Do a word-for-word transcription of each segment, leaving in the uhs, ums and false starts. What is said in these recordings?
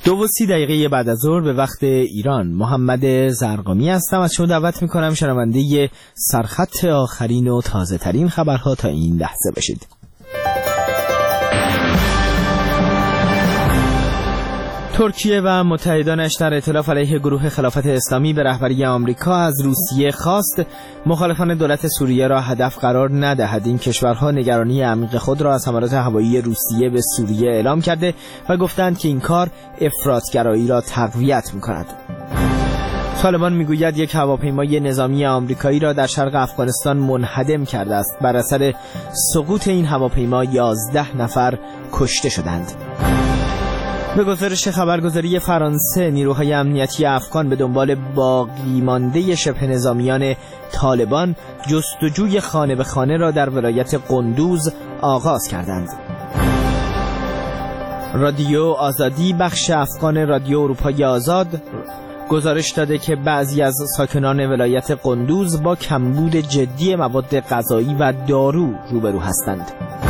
دو و سی دقیقه بعد از ظهر به وقت ایران، محمد زرقامی هستم. از شما دعوت میکنم شنونده سرخط آخرین و تازه ترین خبرها تا این لحظه بشید. ترکیه و متحدانش در ائتلاف علیه گروه خلافت اسلامی به رهبری آمریکا از روسیه خواست مخالفان دولت سوریه را هدف قرار ندهد. این کشورها نگرانی عمیق خود را از حملات هوایی روسیه به سوریه اعلام کرده و گفتند که این کار افراط‌گرایی را تقویت می‌کند. طالبان میگوید یک هواپیمای نظامی آمریکایی را در شرق افغانستان منهدم کرده است. بر اثر سقوط این هواپیما یازده نفر کشته شدند. به گزارش خبرگزاری فرانسه، نیروهای امنیتی افغان به دنبال باقی مانده شبه نظامیان طالبان جستجوی خانه به خانه را در ولایت قندوز آغاز کردند. رادیو آزادی، بخش افغان رادیو اروپای آزاد، گزارش داده که بعضی از ساکنان ولایت قندوز با کمبود جدی مواد غذایی و دارو روبرو هستند.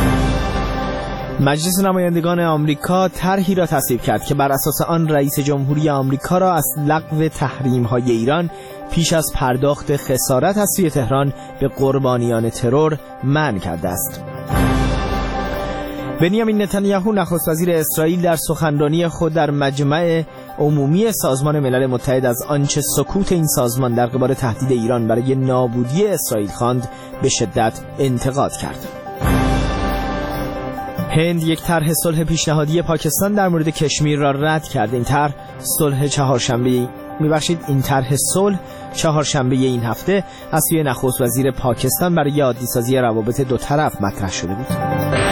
مجلس نمایندگان آمریکا طرحی را تصویب کرد که بر اساس آن رئیس جمهوری آمریکا را از لغو تحریم‌های ایران پیش از پرداخت خسارت از سوی تهران به قربانیان ترور منع کرده است. بنیامین نتانیاهو نخست وزیر اسرائیل در سخنرانی خود در مجمع عمومی سازمان ملل متحد از آنچه سکوت این سازمان در قبال تهدید ایران برای نابودی اسرائیل خواند به شدت انتقاد کرد. هند یک طرح صلح پیشنهادی پاکستان در مورد کشمیر را رد کرد. این طرح صلح چهارشنبه میبخشید این طرح صلح چهارشنبه این هفته از سوی نخست وزیر پاکستان برای عادی‌سازی روابط دو طرف مطرح شده بود.